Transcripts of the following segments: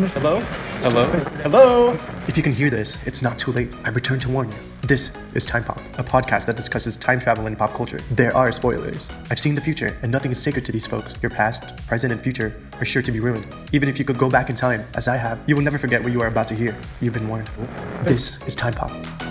Hello? Hello? Hello? If you can hear this, it's not too late. I return to warn you. This is Time Pop, a podcast that discusses time travel and pop culture. There are spoilers. I've seen the future, and nothing is sacred to these folks. Your past, present, and future are sure to be ruined. Even if you could go back in time, as I have, you will never forget what you are about to hear. You've been warned. This is Time Pop.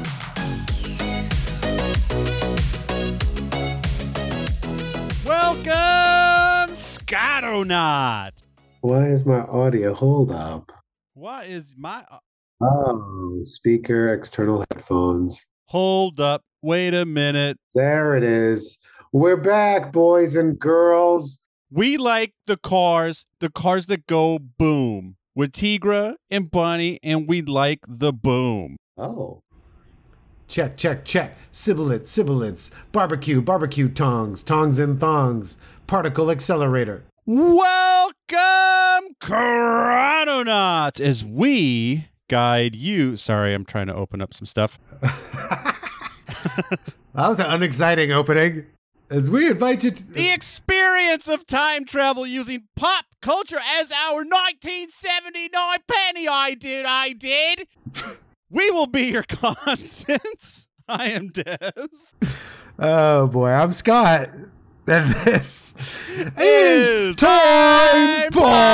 Welcome, Scottonaut. Why is my audio hold up? What is my... Oh, speaker, external headphones. Hold up. Wait a minute. There it is. We're back, boys and girls. We like the cars that go boom. With Tigra and Bunny, and we like the boom. Oh. Check. Sibilance. Barbecue tongs and thongs. Particle accelerator. Welcome, Chrononauts, as we guide you. Sorry, I'm trying to open up some stuff. That was an unexciting opening. As we invite you to The experience of time travel using pop culture as our 1979 penny. I did. We will be your constants. I am Des. Oh boy, I'm Scott. And this is Time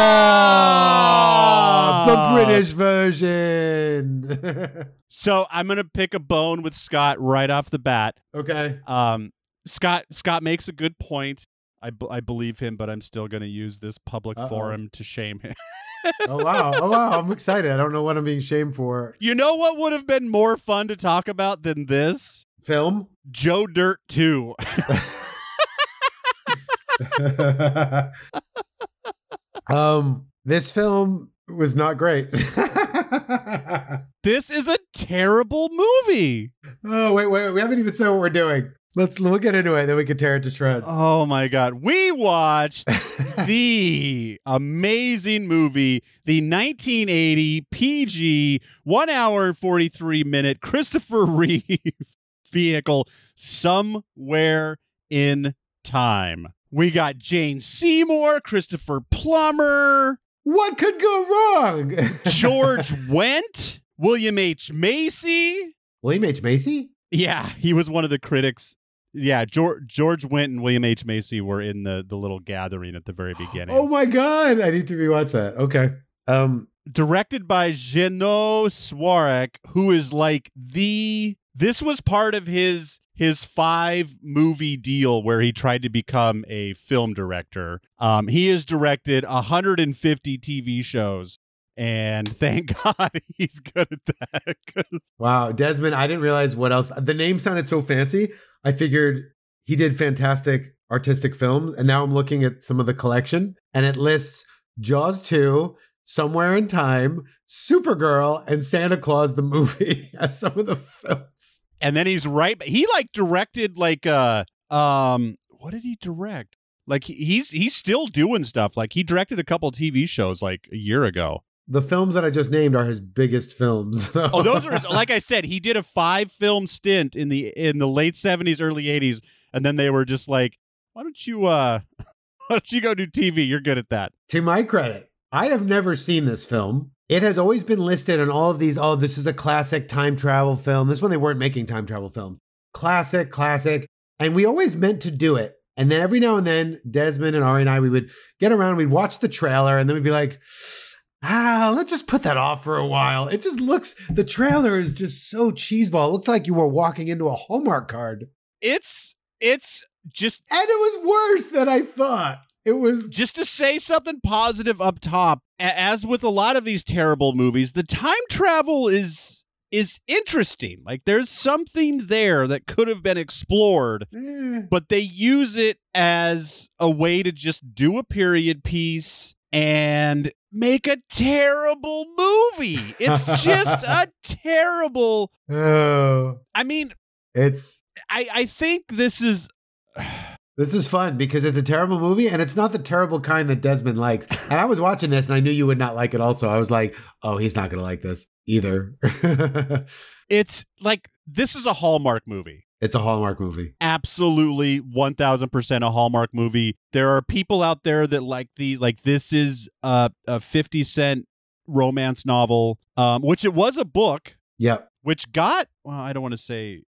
Pop, the British version. So I'm going to pick a bone with Scott right off the bat. Okay. Scott makes a good point. I believe him, but I'm still going to use this public forum to shame him. Oh wow. I'm excited. I don't know what I'm being shamed for. You know what would have been more fun to talk about than this? Film? Joe Dirt 2. This film was not great. This is a terrible movie. Oh, wait. We haven't even said what we're doing. We'll get into it, then we can tear it to shreds. Oh my God. We watched the amazing movie, the 1980 PG 1 hour and 43 minute Christopher Reeve vehicle, Somewhere in Time. We got Jane Seymour, Christopher Plummer. What could go wrong? George Wendt, William H. Macy. William H. Macy? Yeah, he was one of the critics. Yeah, George Wendt and William H. Macy were in the little gathering at the very beginning. Oh my God, I need to rewatch that. Okay. Directed by Jeannot Swarek, who is like this was part of his 5-movie deal where he tried to become a film director. He has directed 150 TV shows. And thank God he's good at that. Wow, Desmond, I didn't realize what else. The name sounded so fancy. I figured he did fantastic artistic films. And now I'm looking at some of the collection, and it lists Jaws 2, Somewhere in Time, Supergirl, and Santa Claus the movie as some of the films. And then he directed what did he direct? Like he's still doing stuff. Like he directed a couple TV shows like a year ago. The films that I just named are his biggest films. Oh, those are like I said, he did a 5-film stint in the late 70s, early 80s, and then they were just like, why don't you go do TV? You're good at that. To my credit, I have never seen this film. It has always been listed on all of these. Oh, this is a classic time travel film. This one they weren't making time travel films. Classic. And we always meant to do it. And then every now and then, Desmond and Ari and I, we would get around, we'd watch the trailer, and then we'd be like, let's just put that off for a while. It just looks, the trailer is just so cheeseball. It looks like you were walking into a Hallmark card. It's just... And it was worse than I thought. It was... Just to say something positive up top, as with a lot of these terrible movies, the time travel is interesting. Like there's something there that could have been explored, but they use it as a way to just do a period piece and make a terrible movie. It's just a terrible... Oh. I mean... I think this is... This is fun because it's a terrible movie, and it's not the terrible kind that Desmond likes. And I was watching this, and I knew you would not like it also. I was like, oh, he's not going to like this either. It's like, this is a Hallmark movie. It's a Hallmark movie. Absolutely 1000% a Hallmark movie. There are people out there that like this is a 50 Cent romance novel, which it was a book, Yep. which got, well, I don't want to say,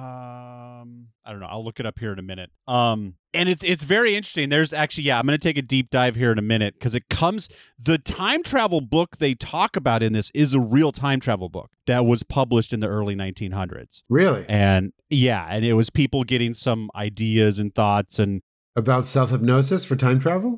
I don't know. I'll look it up here in a minute. And it's very interesting. There's actually, I'm going to take a deep dive here in a minute because the time travel book they talk about in this is a real time travel book that was published in the early 1900s. Really? And and it was people getting some ideas and thoughts and About self-hypnosis for time travel?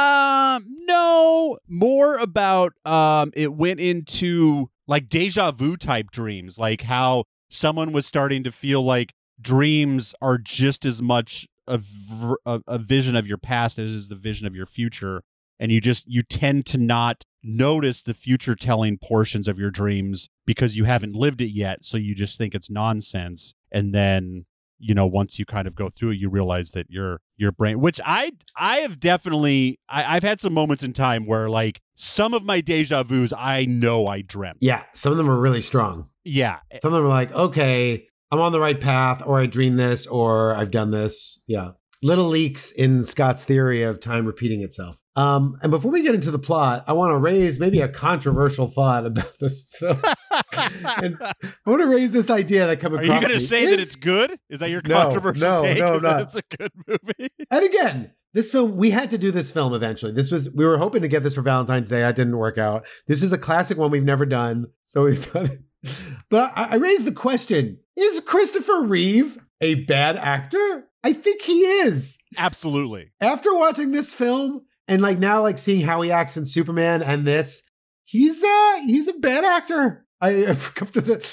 no, more about it went into like deja vu type dreams, like how someone was starting to feel like dreams are just as much a vision of your past as is the vision of your future, and you tend to not notice the future telling portions of your dreams because you haven't lived it yet, so you just think it's nonsense, and then once you kind of go through it, you realize that your brain, which I have definitely, I've had some moments in time where like some of my deja vus, I know I dreamt. Yeah, some of them are really strong. Yeah. Some of them are like, okay, I'm on the right path, or I dreamed this, or I've done this. Yeah. Little leaks in Scott's theory of time repeating itself. And before we get into the plot, I want to raise maybe a controversial thought about this film. And I want to raise this idea that comes across. Are you going to say that it's good? Is that your controversial take? No, Is that it's a good movie? And again, this film, we had to do this film eventually. We were hoping to get this for Valentine's Day. That didn't work out. This is a classic one we've never done. So we've done it. But I raised the question, is Christopher Reeve a bad actor? I think he is. Absolutely. After watching this film and like now like seeing how he acts in Superman and this, he's a bad actor. I've come to the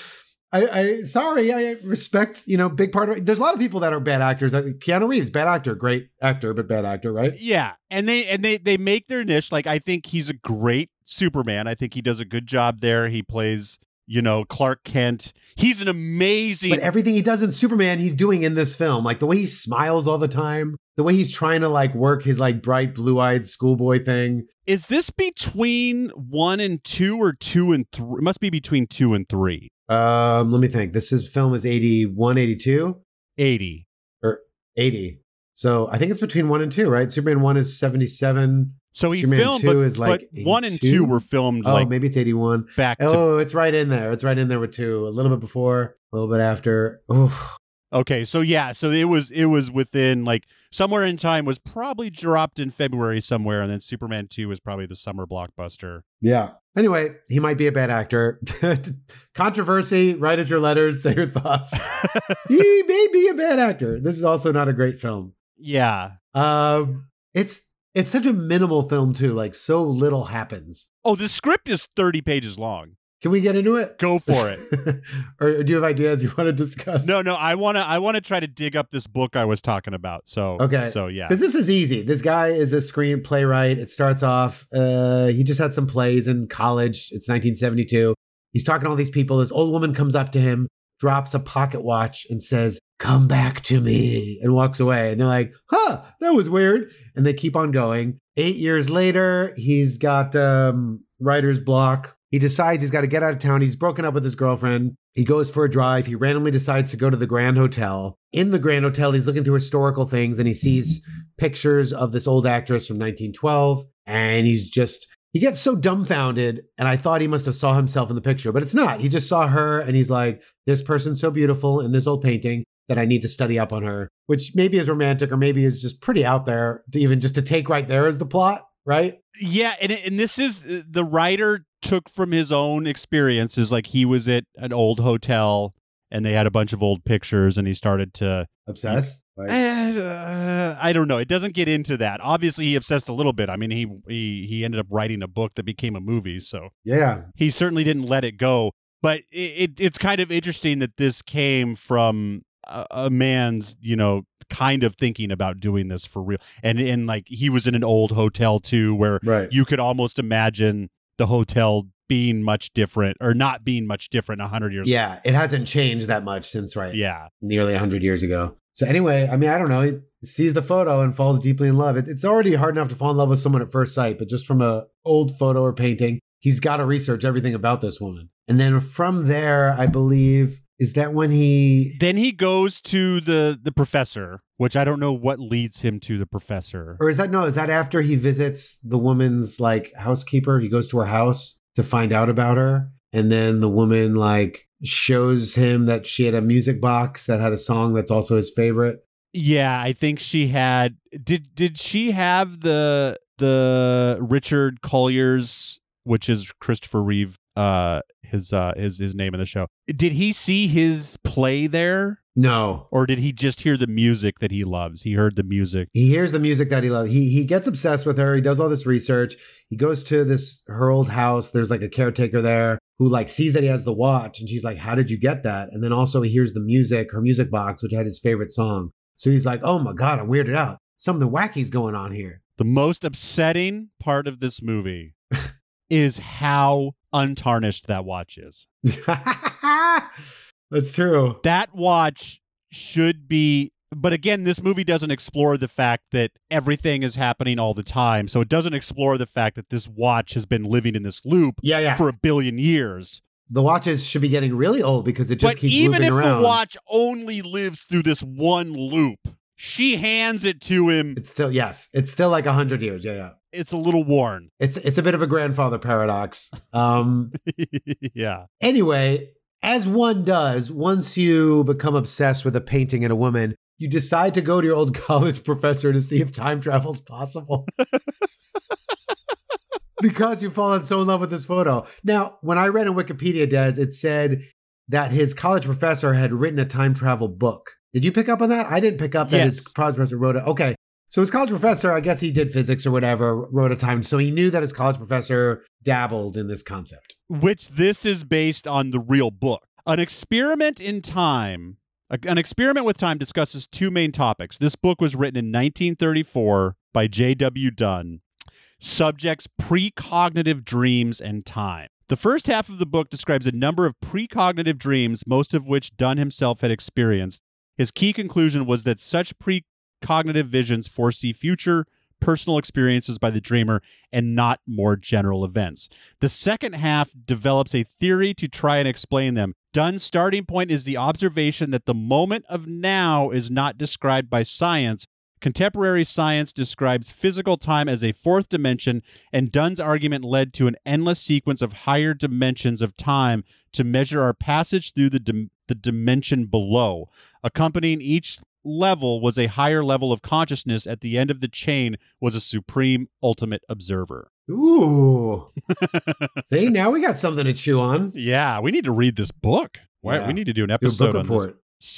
I respect, big part of it. There's a lot of people that are bad actors. Keanu Reeves, bad actor, great actor, but bad actor, right? Yeah. And they make their niche. Like, I think he's a great Superman. I think he does a good job there. He plays, Clark Kent. He's an amazing. But everything he does in Superman, he's doing in this film. Like the way he smiles all the time, the way he's trying to like work his like bright blue-eyed schoolboy thing. Is this between 1 and 2 or 2 and 3? It must be between 2 and 3. Let me think. Film is 81, 82? 80. Or 80. So I think it's between 1 and 2, right? Superman 1 is 77. So he Superman filmed, 2 is like 1 and 2 were filmed like maybe it's 81. back to. Oh, it's right in there. It's right in there with 2. A little bit before, a little bit after. Oof. Okay, so it was within like somewhere in time, was probably dropped in February somewhere, and then Superman 2 was probably the summer blockbuster. Yeah. Anyway, he might be a bad actor. Controversy, write us your letters, say your thoughts. He may be a bad actor. This is also not a great film. Yeah. It's such a minimal film too, like so little happens. Oh, the script is 30 pages long. Can we get into it? Go for it. Or do you have ideas you want to discuss? No, I want to try to dig up this book I was talking about. So okay. So yeah. Because this is easy. This guy is a screen playwright. It starts off, he just had some plays in college. It's 1972. He's talking to all these people. This old woman comes up to him, drops a pocket watch and says, "Come back to me," and walks away. And they're like, huh, that was weird. And they keep on going. 8 years later, he's got writer's block. He decides he's got to get out of town. He's broken up with his girlfriend. He goes for a drive. He randomly decides to go to the Grand Hotel. In the Grand Hotel, he's looking through historical things and he sees pictures of this old actress from 1912. And he gets so dumbfounded. And I thought he must have saw himself in the picture, but it's not. He just saw her and he's like, this person's so beautiful in this old painting that I need to study up on her, which maybe is romantic or maybe is just pretty out there to even just to take right there as the plot, right? Yeah. And this is the writer took from his own experiences. Like he was at an old hotel and they had a bunch of old pictures and he started to obsess. I don't know. It doesn't get into that. Obviously he obsessed a little bit. I mean, he ended up writing a book that became a movie. So yeah, he certainly didn't let it go, but it's kind of interesting that this came from a man's, kind of thinking about doing this for real. And like he was in an old hotel too, where you could almost imagine the hotel being much different or not being much different 100 years ago. Yeah, it hasn't changed that much since, Yeah. Nearly 100 years ago. So anyway, I mean, I don't know. He sees the photo and falls deeply in love. It's already hard enough to fall in love with someone at first sight, but just from a old photo or painting, he's got to research everything about this woman. And then from there, I believe, is that when Then he goes to the professor, which I don't know what leads him to the professor. Or is that after he visits the woman's like housekeeper? He goes to her house to find out about her. And then the woman like shows him that she had a music box that had a song that's also his favorite. Yeah, I think she had. Did she have the Richard Collier's, which is Christopher Reeve, his name in the show? Did he see his play there? No. Or did he just hear the music that he loves? He heard the music. He hears the music that he loves. He gets obsessed with her. He does all this research. He goes to her old house. There's like a caretaker there who like sees that he has the watch, and she's like, "How did you get that?" And then also he hears the music, her music box, which had his favorite song. So he's like, "Oh my God, I'm weirded out. Something wacky's going on here." The most upsetting part of this movie is how untarnished that watch is. That's true. That watch should be, but again, this movie doesn't explore the fact that everything is happening all the time. So it doesn't explore the fact that this watch has been living in this loop for 1 billion years. The watches should be getting really old because it just keeps looping around. But even if a watch only lives through this one loop, she hands it to him. It's still, yes, it's still like 100 years. Yeah. It's a little worn. It's a bit of a grandfather paradox. Yeah. Anyway, as one does, once you become obsessed with a painting and a woman, you decide to go to your old college professor to see if time travel is possible. Because you've fallen so in love with this photo. Now, when I read in Wikipedia, Des, it said that his college professor had written a time travel book. Did you pick up on that? I didn't pick up that his college professor wrote it. Okay. So his college professor, I guess he did physics or whatever, wrote a time. So he knew that his college professor dabbled in this concept. Which this is based on the real book. An experiment in time. An experiment with time discusses two main topics. This book was written in 1934 by J.W. Dunn. Subjects precognitive dreams and time. The first half of the book describes a number of precognitive dreams, most of which Dunn himself had experienced. His key conclusion was that such precognitive visions foresee future personal experiences by the dreamer and not more general events. The second half develops a theory to try and explain them. Dunn's starting point is the observation that the moment of now is not described by science. Contemporary science describes physical time as a fourth dimension, and Dunn's argument led to an endless sequence of higher dimensions of time to measure our passage through the dimension below. Accompanying each level was a higher level of consciousness. At the end of the chain was a supreme ultimate observer. Ooh. See, now we got something to chew on. Yeah, we need to read this book. Yeah. We need to do an episode on report. this.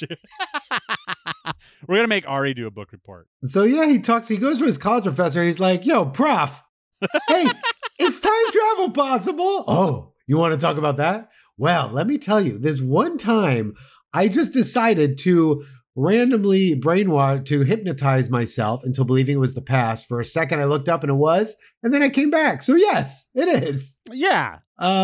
We're going to make Ari do a book report. So yeah, he goes to his college professor. He's like, "Yo, prof, hey, is time travel possible?" "Oh, you want to talk about that? Well, let me tell you, this one time I just decided to randomly brainwash, to hypnotize myself into believing it was the past. For a second, I looked up and it was, and then I came back. So yes, it is." Yeah.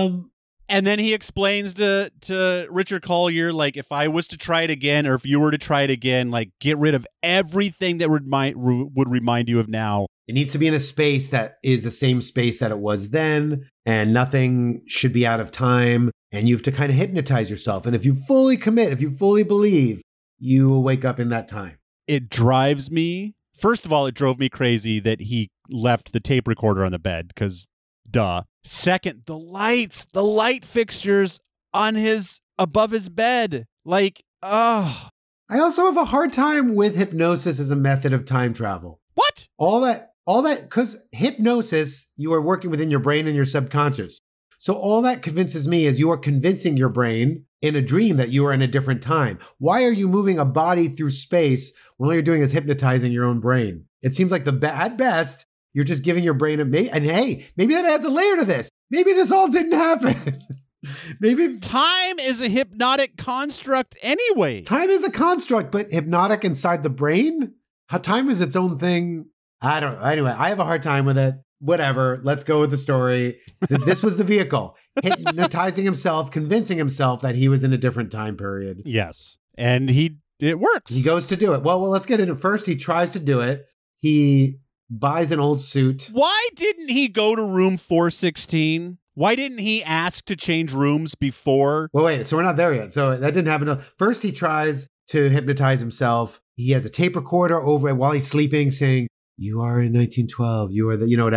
And then he explains to Richard Collier, like, if I was to try it again, or if you were to try it again, like, get rid of everything that would remind you of now. It needs to be in a space that is the same space that it was then, and nothing should be out of time. And you have to kind of hypnotize yourself. And if you fully commit, if you fully believe, you will wake up in that time. It drives me. First of all, it drove me crazy that he left the tape recorder on the bed, because duh. Second, the light fixtures on above his bed. Like, oh. I also have a hard time with hypnosis as a method of time travel. What? All that, because hypnosis, you are working within your brain and your subconscious. So all that convinces me is you are convincing your brain in a dream that you are in a different time. Why are you moving a body through space when all you're doing is hypnotizing your own brain? It seems like at best, you're just giving your brain and hey, maybe that adds a layer to this. Maybe this all didn't happen. Maybe time is a hypnotic construct anyway. Time is a construct, but hypnotic inside the brain? How time is its own thing? I don't know. Anyway, I have a hard time with it. Whatever. Let's go with the story. This was the vehicle. Hypnotizing himself, convincing himself that he was in a different time period. Yes. And it works. He goes to do it. Well, let's get into it. First, he tries to do it. He buys an old suit. Why didn't he go to room 416? Why didn't he ask to change rooms before? Well, wait, so we're not there yet. So that didn't happen. First, he tries to hypnotize himself. He has a tape recorder over while he's sleeping saying, "You are in 1912. You are whatever."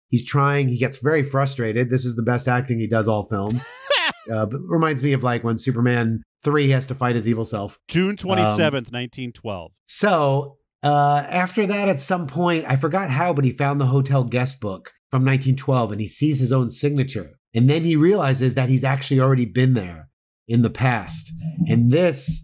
He's trying. He gets very frustrated. This is the best acting he does all film. But reminds me of like when Superman 3 has to fight his evil self. June 27th, 1912. So after that, at some point, I forgot how, but he found the hotel guest book from 1912 and he sees his own signature. And then he realizes that he's actually already been there in the past. And this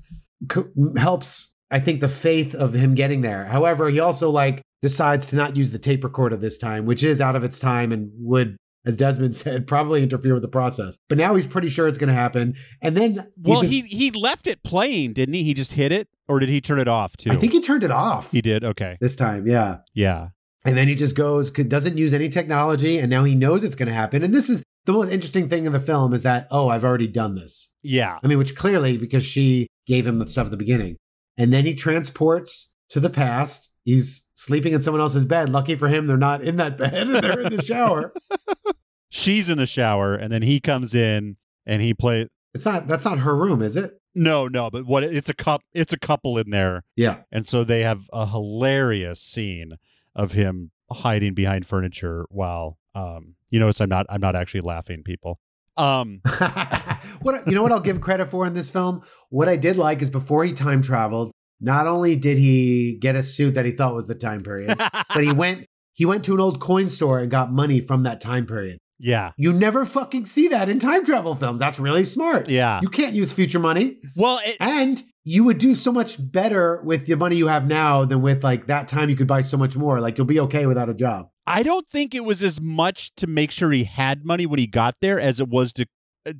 helps, I think, the faith of him getting there. However, he also like decides to not use the tape recorder this time, which is out of its time and would, as Desmond said, probably interfere with the process. But now he's pretty sure it's going to happen. And then he left it playing, didn't he? He just hit it, or did he turn it off too? I think he turned it off. He did. Okay. This time, yeah. Yeah. And then he just goes, doesn't use any technology, and now he knows it's going to happen. And this is the most interesting thing in the film is that, oh, I've already done this. Yeah. I mean, which clearly, because she gave him the stuff at the beginning. And then he transports to the past. He's sleeping in someone else's bed. Lucky for him, they're not in that bed. They're in the shower. She's in the shower, and then he comes in and he plays. That's not her room, is it? No, but it's a couple in there. Yeah. And so they have a hilarious scene of him hiding behind furniture while you notice I'm not actually laughing, people. What you know what I'll give credit for in this film? What I did like is before he time traveled, not only did he get a suit that he thought was the time period, but he went to an old coin store and got money from that time period. Yeah. You never fucking see that in time travel films. That's really smart. Yeah. You can't use future money. Well, and you would do so much better with the money you have now than with like that time you could buy so much more. Like you'll be okay without a job. I don't think it was as much to make sure he had money when he got there as it was to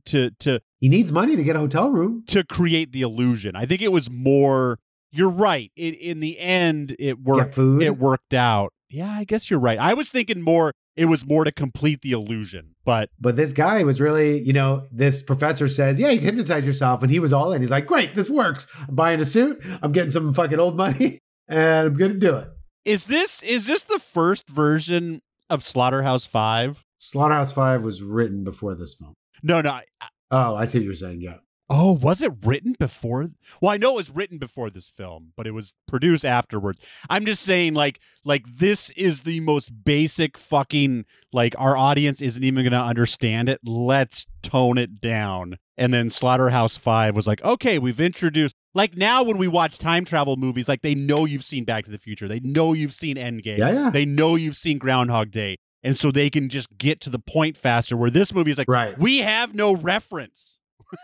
he needs money to get a hotel room. To create the illusion. I think it was more, you're right. In the end, it worked. Get food? It worked out. Yeah, I guess you're right. I was thinking it was more to complete the illusion. But this guy was really, this professor says, yeah, you can hypnotize yourself. And he was all in. He's like, great, this works. I'm buying a suit. I'm getting some fucking old money and I'm going to do it. Is this the first version of Slaughterhouse-5? Slaughterhouse-5 was written before this film. No. Oh, I see what you're saying. Yeah. Oh, was it written before? Well, I know it was written before this film, but it was produced afterwards. I'm just saying, like this is the most basic fucking, like, our audience isn't even going to understand it. Let's tone it down. And then Slaughterhouse-5 was like, okay, we've introduced, like now when we watch time travel movies, like they know you've seen Back to the Future. They know you've seen Endgame. Yeah. They know you've seen Groundhog Day. And so they can just get to the point faster, where this movie is like, right. We have no reference.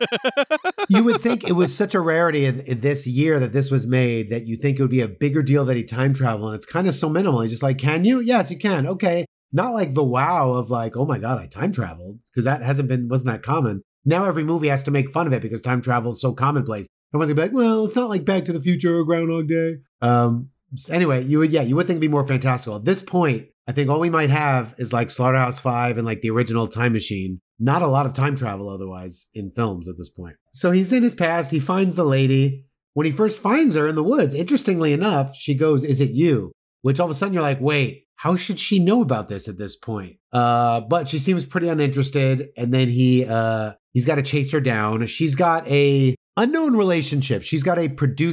You would think it was such a rarity in this year that this was made that you think it would be a bigger deal that he time traveled. And it's kind of so minimal. He's just like, can you? Yes, you can. Okay. Not like the wow of like, oh my God, I time traveled, because that wasn't that common. Now every movie has to make fun of it because time travel is so commonplace. Everyone's gonna be like, well, it's not like Back to the Future or Groundhog Day. Anyway, you would think it'd be more fantastical. At this point, I think all we might have is like Slaughterhouse-5 and like the original Time Machine. Not a lot of time travel otherwise in films at this point. So he's in his past. He finds the lady. When he first finds her in the woods, interestingly enough, she goes, "Is it you?" Which all of a sudden you're like, wait, how should she know about this at this point? But she seems pretty uninterested. And then he's got to chase her down. She's got a unknown relationship. She's got a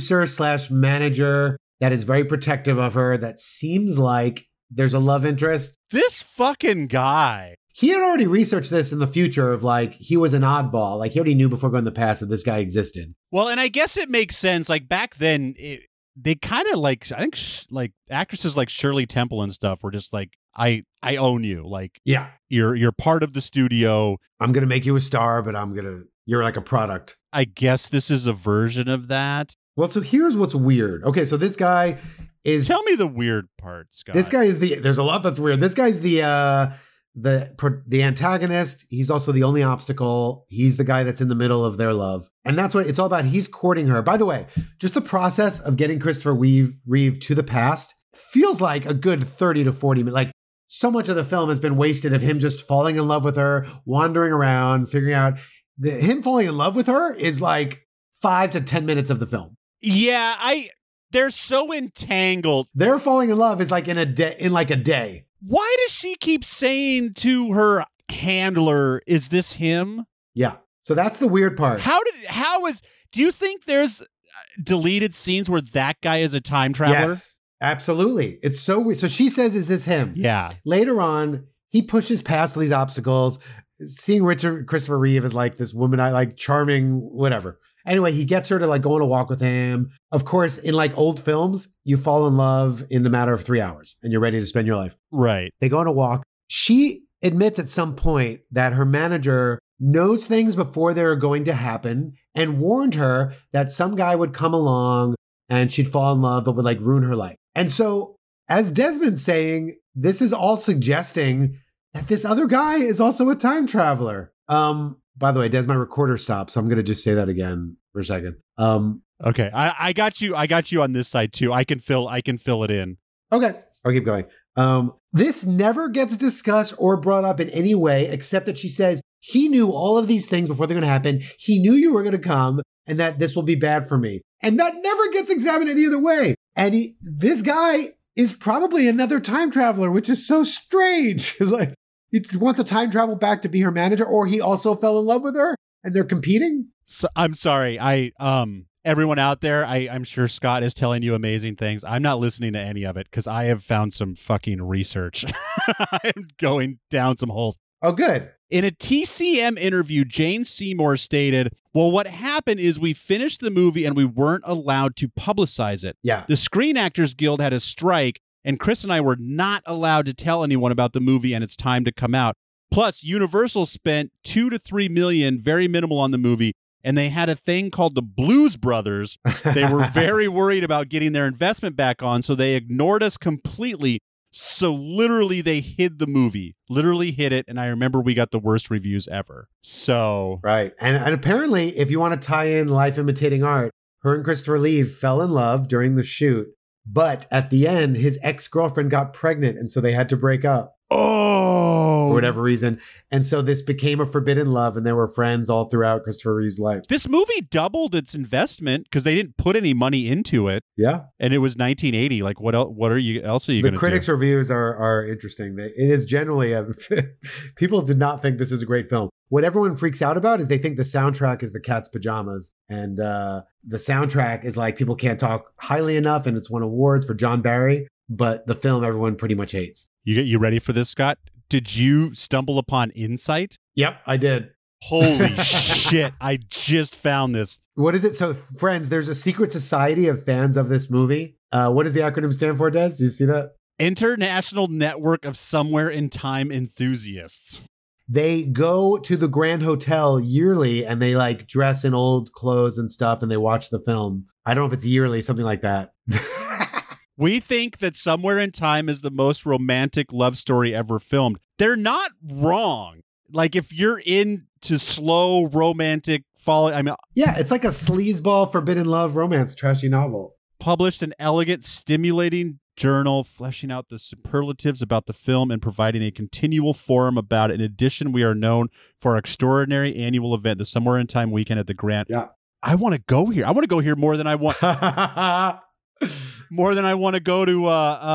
producer/manager that is very protective of her. That seems like there's a love interest. This fucking guy. He had already researched this in the future of like, he was an oddball. Like he already knew before going to the past that this guy existed. Well, and I guess it makes sense. Like back then, they kind of like, I think like actresses like Shirley Temple and stuff were just like, I own you. Like, yeah, you're part of the studio. I'm going to make you a star, but you're like a product. I guess this is a version of that. Well, so here's what's weird. Okay, so this guy is... Tell me the weird part, Scott. This guy is there's a lot that's weird. This guy's the antagonist. He's also the only obstacle. He's the guy that's in the middle of their love. And that's what it's all about. He's courting her. By the way, just the process of getting Christopher Reeve to the past feels like a good 30 to 40 minutes. Like, so much of the film has been wasted of him just falling in love with her, wandering around, figuring out... him falling in love with her is like 5 to 10 minutes of the film. Yeah, they're so entangled. Their falling in love is like in a day. Why does she keep saying to her handler, "Is this him?" Yeah. So that's the weird part. Do you think there's deleted scenes where that guy is a time traveler? Yes, absolutely. It's so weird. So she says, "Is this him?" Yeah. Later on, he pushes past all these obstacles. Seeing Christopher Reeve as like this woman, I like charming, whatever. Anyway, he gets her to like go on a walk with him. Of course, in like old films, you fall in love in the matter of 3 hours and you're ready to spend your life. Right. They go on a walk. She admits at some point that her manager knows things before they're going to happen and warned her that some guy would come along and she'd fall in love, but would like ruin her life. And so, as Desmond's saying, this is all suggesting that this other guy is also a time traveler. By the way, Des, my recorder stopped, so I'm going to just say that again for a second. Okay, I got you. I got you on this side too. I can fill it in. Okay, I'll keep going. This never gets discussed or brought up in any way, except that she says he knew all of these things before they're going to happen. He knew you were going to come, and that this will be bad for me. And that never gets examined any other way. And this guy is probably another time traveler, which is so strange. Like, he wants to time travel back to be her manager, or he also fell in love with her and they're competing. So, I'm sorry. Everyone out there, I'm sure Scott is telling you amazing things. I'm not listening to any of it because I have found some fucking research. I'm going down some holes. Oh, good. In a TCM interview, Jane Seymour stated, well, what happened is we finished the movie and we weren't allowed to publicize it. Yeah. The Screen Actors Guild had a strike, and Chris and I were not allowed to tell anyone about the movie and its time to come out. Plus, Universal spent $2 to $3 million, very minimal, on the movie, and they had a thing called the Blues Brothers. They were very worried about getting their investment back on, so they ignored us completely. So literally, they hid the movie, literally hid it, and I remember we got the worst reviews ever. So right, and apparently, if you want to tie in Life Imitating Art, her and Christopher Lee fell in love during the shoot. But at the end, his ex-girlfriend got pregnant, and so they had to break up. Oh, for whatever reason. And so this became a forbidden love, and they were friends all throughout Christopher Reeve's life. This movie doubled its investment because they didn't put any money into it. Yeah. And it was 1980. Like, what else? What are you going to do? The critics' reviews are interesting. It is generally people did not think this is a great film. What everyone freaks out about is they think the soundtrack is the Cat's Pajamas. And the soundtrack is like people can't talk highly enough, and it's won awards for John Barry. But the film everyone pretty much hates. You ready for this, Scott? Did you stumble upon Insight? Yep, I did. Holy shit. I just found this. What is it? So, friends, there's a secret society of fans of this movie. What does the acronym stand for, Des? Do you see that? International Network of Somewhere in Time Enthusiasts. They go to the Grand Hotel yearly and they like dress in old clothes and stuff and they watch the film. I don't know if it's yearly, something like that. We think that Somewhere in Time is the most romantic love story ever filmed. They're not wrong. Like, if you're into slow romantic yeah, it's like a sleazeball forbidden love romance trashy novel. Published an elegant, stimulating journal fleshing out the superlatives about the film and providing a continual forum about it. In addition, we are known for our extraordinary annual event, the Somewhere in Time weekend at the Grand. Yeah. I want to go here. I want to go here more than I want. More than I want to go to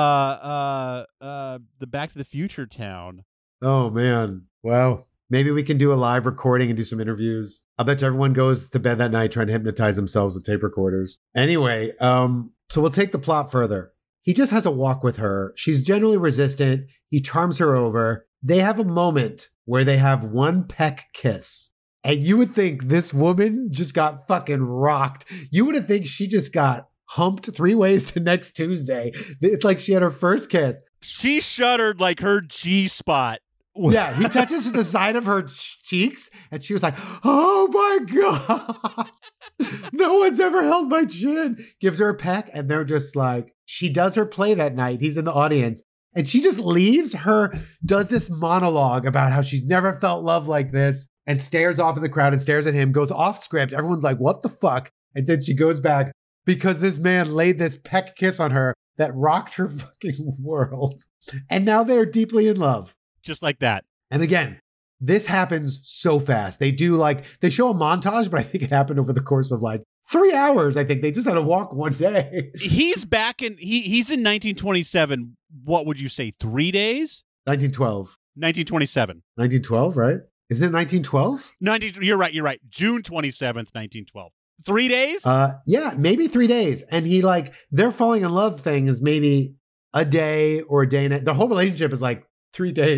the Back to the Future town. Oh man. Wow. Maybe we can do a live recording and do some interviews. I bet you everyone goes to bed that night trying to hypnotize themselves with tape recorders. Anyway, so we'll take the plot further. He just has a walk with her. She's generally resistant. He charms her over. They have a moment where they have one peck kiss. And you would think this woman just got fucking rocked. You would think she just got humped 3 ways to next Tuesday. It's like she had her first kiss. She shuddered like her G-spot. Yeah, he touches the side of her cheeks, and she was like, oh my God. No one's ever held my chin. Gives her a peck, and they're just like, she does her play that night. He's in the audience. And she just leaves her, does this monologue about how she's never felt love like this, and stares off in the crowd and stares at him, goes off script. Everyone's like, what the fuck? And then she goes back because this man laid this peck kiss on her that rocked her fucking world. And now they're deeply in love. Just like that. And again, this happens so fast. They show a montage, but I think it happened over the course of like 3 hours. I think they just had to walk one day. He's back in, he's in 1927. What would you say, 3 days? 1912. 1927. 1912, right? Isn't it 1912? You're right. June 27th, 1912. 3 days? Yeah, maybe 3 days. And he their falling in love thing is maybe a day or a day and the whole relationship is like 3 days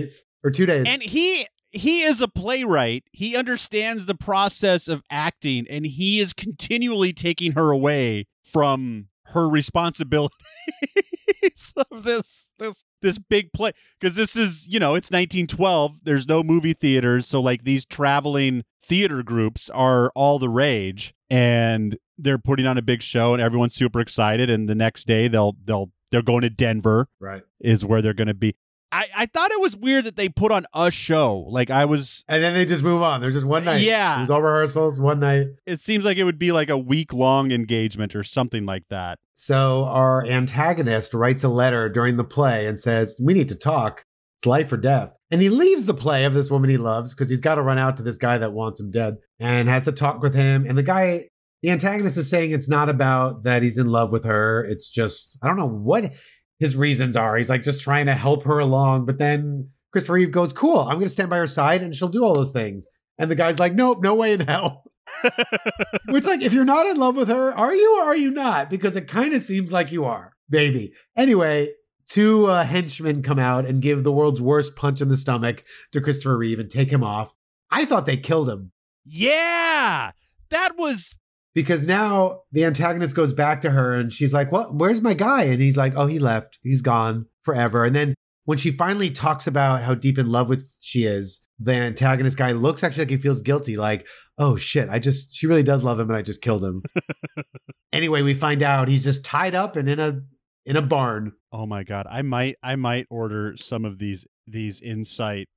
or 2 days. And he is a playwright. He understands the process of acting, and he is continually taking her away from her responsibilities of this big play. Because this is, it's 1912. There's no movie theaters, so like these traveling theater groups are all the rage, and they're putting on a big show, and everyone's super excited. And the next day, they're going to Denver. Right. Is where they're going to be. I thought it was weird that they put on a show. Like and then they just move on. There's just one night. Yeah. It was all rehearsals, one night. It seems like it would be like a week-long engagement or something like that. So our antagonist writes a letter during the play and says, we need to talk. It's life or death. And he leaves the play of this woman he loves because he's got to run out to this guy that wants him dead and has to talk with him. And the antagonist is saying it's not about that he's in love with her. It's just, I don't know what his reasons are. He's like just trying to help her along. But then Christopher Reeve goes, cool, I'm going to stand by her side and she'll do all those things. And the guy's like, nope, no way in hell. Which, like, if you're not in love with her, are you or are you not? Because it kind of seems like you are, baby. Anyway, two henchmen come out and give the world's worst punch in the stomach to Christopher Reeve and take him off. I thought they killed him. Yeah, that was... Because now the antagonist goes back to her and she's like, "What? Where's my guy?" And he's like, "Oh, he left. He's gone forever." And then when she finally talks about how deep in love with she is, the antagonist guy looks actually like he feels guilty. Like, "Oh shit, she really does love him and I just killed him." Anyway, we find out he's just tied up and in a barn. Oh my God. I might order some of these Insight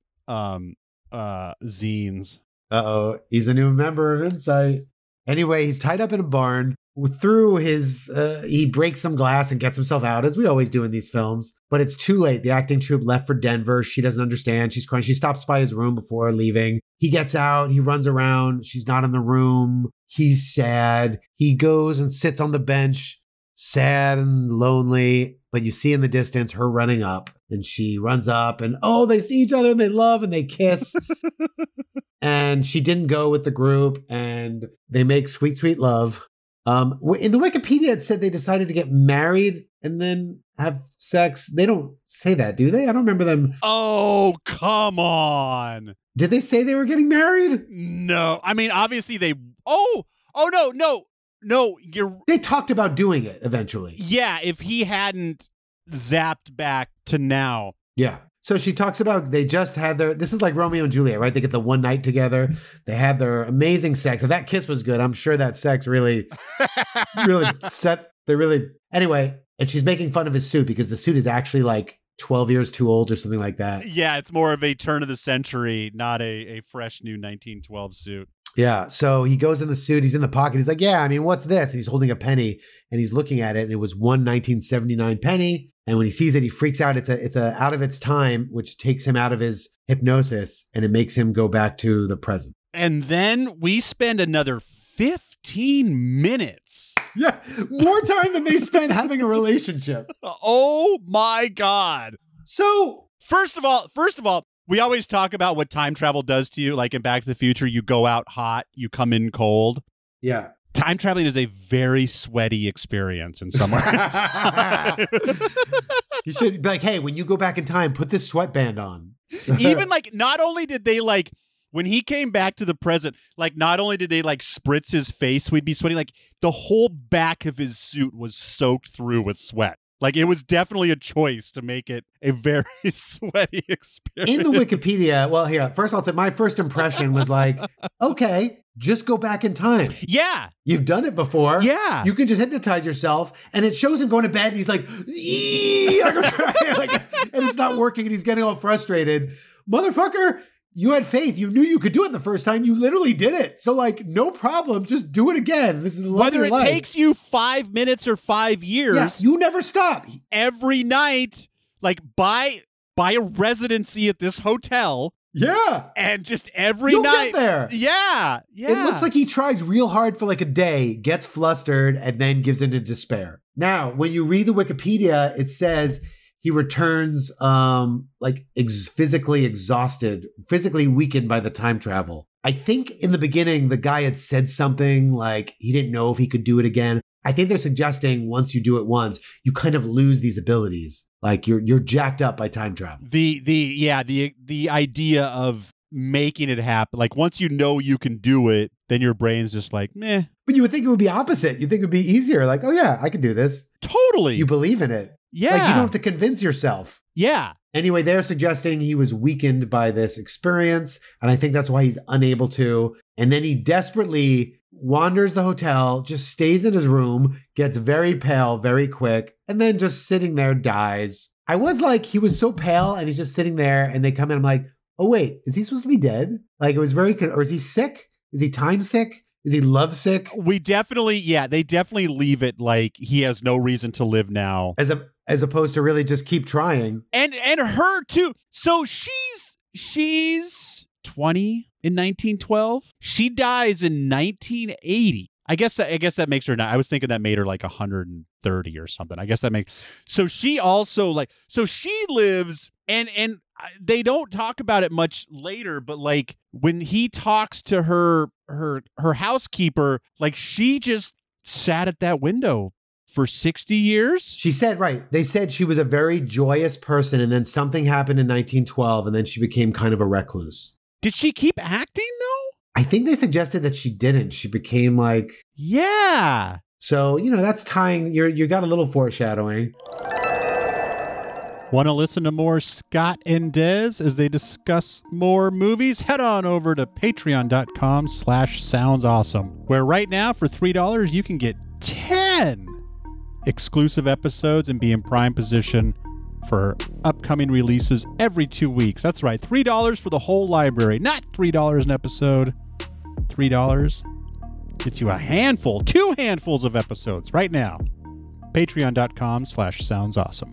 zines. Uh-oh, he's a new member of Insight. Anyway, he's tied up in a barn. Through his, he breaks some glass and gets himself out, as we always do in these films. But it's too late. The acting troupe left for Denver. She doesn't understand. She's crying. She stops by his room before leaving. He gets out. He runs around. She's not in the room. He's sad. He goes and sits on the bench, sad and lonely. But you see in the distance her running up. And she runs up and, they see each other and they love and they kiss. And she didn't go with the group and they make sweet, sweet love. In the Wikipedia, it said they decided to get married and then have sex. They don't say that, do they? I don't remember them. Oh, come on. Did they say they were getting married? No. I mean, obviously they... No, They talked about doing it eventually. Yeah, if he hadn't zapped back to now. Yeah. So she talks about they just had this is like Romeo and Juliet, right? They get the one night together. They had their amazing sex. If that kiss was good, I'm sure that sex really anyway, and she's making fun of his suit because the suit is actually like 12 years too old or something like that. Yeah, it's more of a turn of the century, not a fresh new 1912 suit. Yeah. So he goes in the suit. He's in the pocket. He's like, yeah, I mean, what's this? And he's holding a penny and he's looking at it. And it was one 1979 penny. And when he sees it, he freaks out. It's a out of its time, which takes him out of his hypnosis and it makes him go back to the present. And then we spend another 15 minutes. Yeah. More time than they spent having a relationship. Oh my God. So first of all, we always talk about what time travel does to you. Like in Back to the Future, you go out hot, you come in cold. Yeah. Time traveling is a very sweaty experience in some ways. You should be like, hey, when you go back in time, put this sweatband on. Even like, not only did they like, when he came back to the present, like not only did they like spritz his face, we'd be sweating, like the whole back of his suit was soaked through with sweat. Like, it was definitely a choice to make it a very sweaty experience. In the Wikipedia, well, here, first I'll say my first impression was like, okay, just go back in time. Yeah. You've done it before. Yeah. You can just hypnotize yourself. And it shows him going to bed and he's like, and it's not working and he's getting all frustrated. Motherfucker, you had faith. You knew you could do it the first time. You literally did it. So, like, no problem. Just do it again. This is the love Whether of your it life. takes you 5 minutes or 5 years. Yes, you never stop. Every night, like, buy a residency at this hotel. Yeah. And just every You'll night. get there. Yeah. Yeah. It looks like he tries real hard for like a day, gets flustered, and then gives into despair. Now, when you read the Wikipedia, it says he returns physically exhausted, physically weakened by the time travel. I think in the beginning, the guy had said something like he didn't know if he could do it again. I think they're suggesting once you do it once, you kind of lose these abilities. Like you're jacked up by time travel. The idea of making it happen, like once you know you can do it, then your brain's just like, meh. But you would think it would be opposite. You think it would be easier. Like, oh yeah, I can do this. Totally. You believe in it. Yeah. Like you don't have to convince yourself. Yeah. Anyway, they're suggesting he was weakened by this experience, and I think that's why he's unable to. And then he desperately wanders the hotel, just stays in his room, gets very pale very quick, and then just sitting there dies. I was like, he was so pale, and he's just sitting there, and they come in, I'm like, oh wait, is he supposed to be dead? Like it was or is he sick? Is he time sick? Is he love sick? They definitely leave it like he has no reason to live now. As opposed to really just keep trying. And her too. So she's 20 in 1912. She dies in 1980. I guess that makes her not. I was thinking that made her like 130 or something. I guess that makes. So she also she lives and they don't talk about it much later, but like when he talks to her housekeeper, like she just sat at that window for 60 years. She said, right. They said she was a very joyous person, and then something happened in 1912, and then she became kind of a recluse. Did she keep acting though? I think they suggested that she didn't. She became like, yeah. So, that's tying. You got a little foreshadowing. Want to listen to more Scott and Des as they discuss more movies? Head on over to patreon.com/soundsawesome, where right now for $3 you can get 10 exclusive episodes and be in prime position for upcoming releases every 2 weeks. That's right, $3 for the whole library, not $3 an episode. $3 gets you two handfuls of episodes right now. Patreon.com/soundsawesome.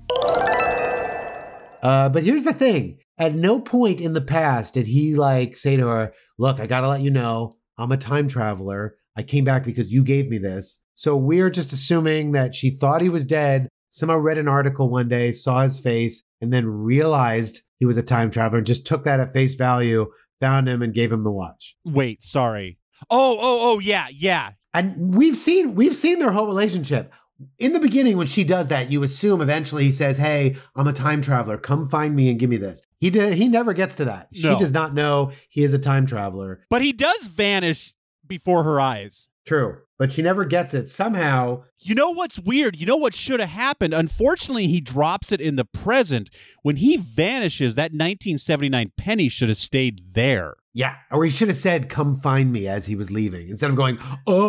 But here's the thing. At no point in the past did he say to her, look, I got to let you know, I'm a time traveler. I came back because you gave me this. So we're just assuming that she thought he was dead, somehow read an article one day, saw his face, and then realized he was a time traveler and just took that at face value, found him, and gave him the watch. Wait, sorry. Oh, yeah. And we've seen their whole relationship. In the beginning, when she does that, you assume eventually he says, hey, I'm a time traveler. Come find me and give me this. He never gets to that. No. She does not know he is a time traveler. But he does vanish before her eyes. True. But she never gets it. Somehow. You know what's weird? You know what should have happened? Unfortunately, he drops it in the present. When he vanishes, that 1979 penny should have stayed there. Yeah. Or he should have said, come find me as he was leaving. Instead of going,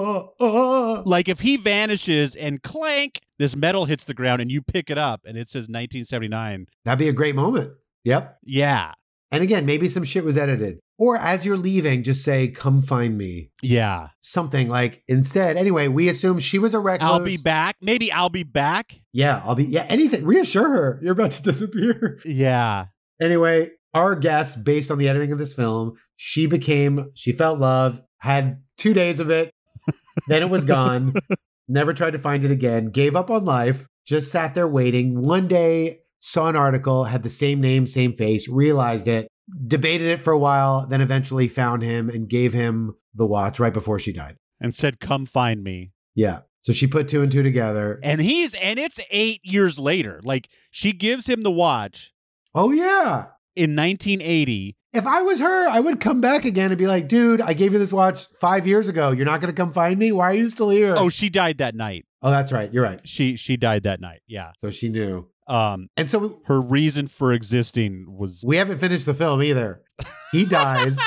Like if he vanishes and clank, this metal hits the ground and you pick it up and it says 1979. That'd be a great moment. Yep. Yeah. And again, maybe some shit was edited. Or as you're leaving, just say, come find me. Yeah. Something like instead. Anyway, we assume she was a recluse. I'll be back. Maybe I'll be back. Yeah, anything. Reassure her. You're about to disappear. Yeah. Anyway, our guess, based on the editing of this film, she felt love, had 2 days of it, then it was gone, never tried to find it again, gave up on life, just sat there waiting. One day, saw an article, had the same name, same face, realized it, debated it for a while, then eventually found him and gave him the watch right before she died. And said, come find me. Yeah. So she put 2 and 2 together. And it's 8 years later. Like she gives him the watch. Oh, yeah. In 1980. If I was her, I would come back again and be like, dude, I gave you this watch 5 years ago. You're not going to come find me? Why are you still here? Oh, she died that night. Oh, that's right. You're right. She died that night. Yeah. So she knew. And so her reason for existing was... We haven't finished the film either. He dies.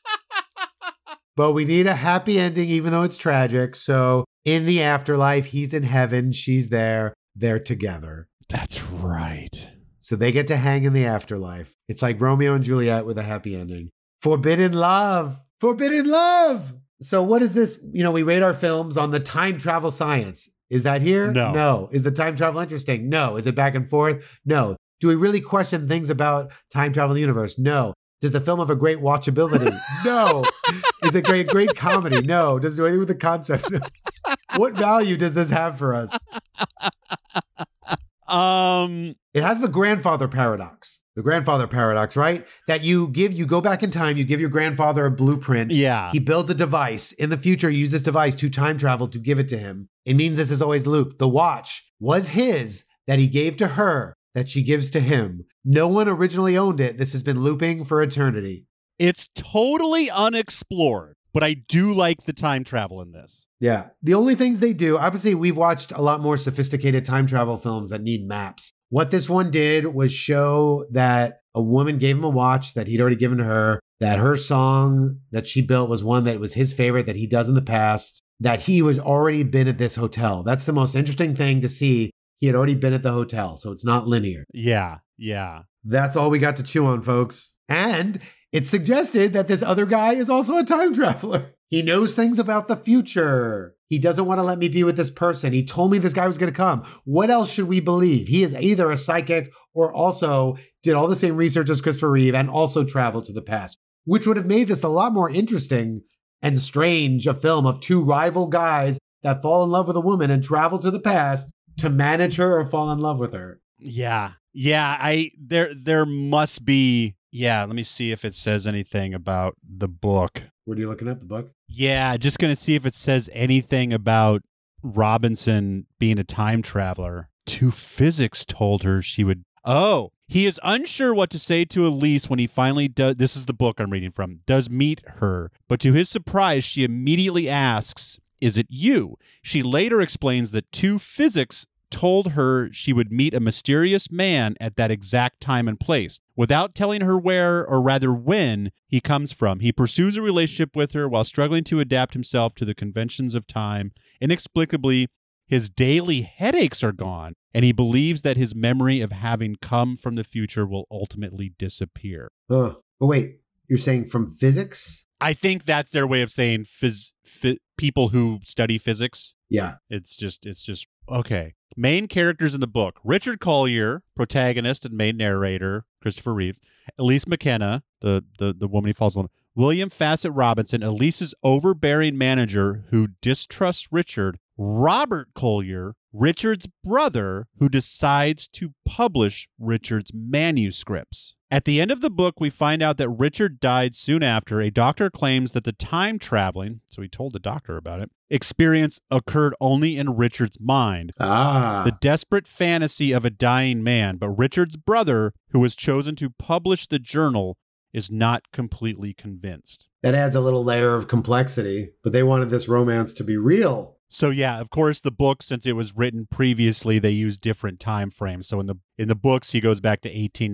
But we need a happy ending, even though it's tragic. So in the afterlife, he's in heaven. She's there. They're together. That's right. So they get to hang in the afterlife. It's like Romeo and Juliet with a happy ending. Forbidden love. Forbidden love. So what is this? We rate our films on the time travel science. Is that here? No. Is the time travel interesting? No. Is it back and forth? No. Do we really question things about time travel in the universe? No. Does the film have a great watchability? No. Is it great comedy? No. Does it do anything with the concept? What value does this have for us? It has the grandfather paradox. The grandfather paradox, right? That you go back in time, you give your grandfather a blueprint. Yeah. He builds a device. In the future, you use this device to time travel to give it to him. It means this is always looped. The watch was his that he gave to her that she gives to him. No one originally owned it. This has been looping for eternity. It's totally unexplored, but I do like the time travel in this. Yeah. The only things they do, obviously, we've watched a lot more sophisticated time travel films that need maps. What this one did was show that a woman gave him a watch that he'd already given to her, that her song that she built was one that was his favorite that he does in the past, that he was already been at this hotel. That's the most interesting thing to see. He had already been at the hotel, so it's not linear. Yeah. That's all we got to chew on, folks. And it suggested that this other guy is also a time traveler. He knows things about the future. He doesn't want to let me be with this person. He told me this guy was going to come. What else should we believe? He is either a psychic or also did all the same research as Christopher Reeve and also traveled to the past, which would have made this a lot more interesting and strange, a film of two rival guys that fall in love with a woman and travel to the past to manage her or fall in love with her. Yeah. There must be. Yeah, let me see if it says anything about the book. What are you looking at, the book? Yeah, just going to see if it says anything about Robinson being a time traveler. To Physics told her she would... Oh, he is unsure what to say to Elise when he finally does... This is the book I'm reading from. Does meet her. But to his surprise, she immediately asks, "Is it you?" She later explains that To Physics told her she would meet a mysterious man at that exact time and place, without telling her where, or rather when, he comes from. He pursues a relationship with her while struggling to adapt himself to the conventions of time. Inexplicably, his daily headaches are gone, and he believes that his memory of having come from the future will ultimately disappear. Oh, but wait, you're saying from physics? I think that's their way of saying people who study physics. Yeah. It's just okay. Main characters in the book: Richard Collier, protagonist and main narrator, Christopher Reeves; Elise McKenna, the woman he falls in love; William Fassett Robinson, Elise's overbearing manager who distrusts Richard; Robert Collier, Richard's brother, who decides to publish Richard's manuscripts. At the end of the book, we find out that Richard died soon after. A doctor claims that the time traveling, so he told the doctor about it, experience occurred only in Richard's mind. The desperate fantasy of a dying man. But Richard's brother, who was chosen to publish the journal, is not completely convinced. That adds a little layer of complexity, but they wanted this romance to be real. So yeah, of course, the book, since it was written previously, they use different time frames. So in the books, he goes back to